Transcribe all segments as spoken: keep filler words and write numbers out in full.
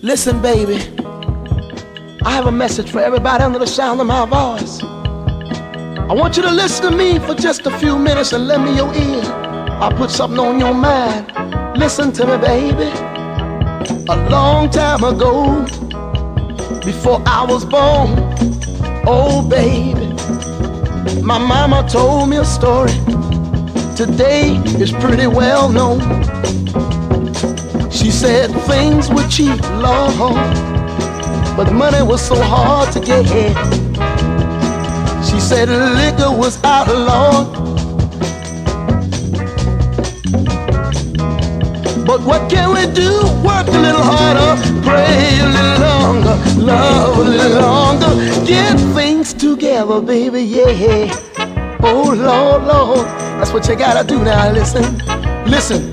Listen, baby, I have a message for everybody under the sound of my voice. I want you to listen to me for just a few minutes and lend me your ear. I'll put something on your mind. Listen to me, baby. A long time ago, before I was born, oh baby, my mama told me a story. Today is pretty well known. She said things were cheap, Lord, but money was so hard to get. She said liquor was outlawed, but what can we do? Work a little harder, pray a little longer, love a little longer, get things together, baby, yeah. Oh Lord, Lord, that's what you gotta do now. Listen, listen.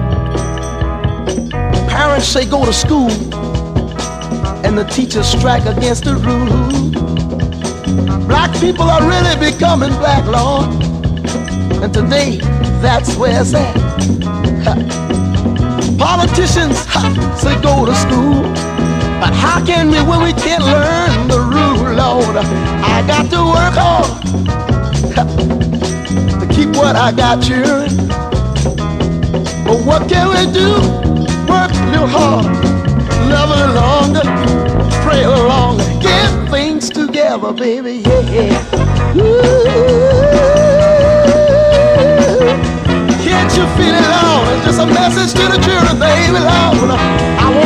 Parents say go to school, and the teachers strike against the rule. Black people are really becoming black, Lord, and today that's where it's at. Ha. Politicians ha, say go to school, but how can we when we can't learn the rule, Lord? I got to work hard ha, to keep what I got cheering. But what can we do? Work a little hard, love a little longer, pray a little longer, get things together, baby, yeah. Ooh. Can't you feel it, Lord? It's just a message to the children, baby, Lord. I want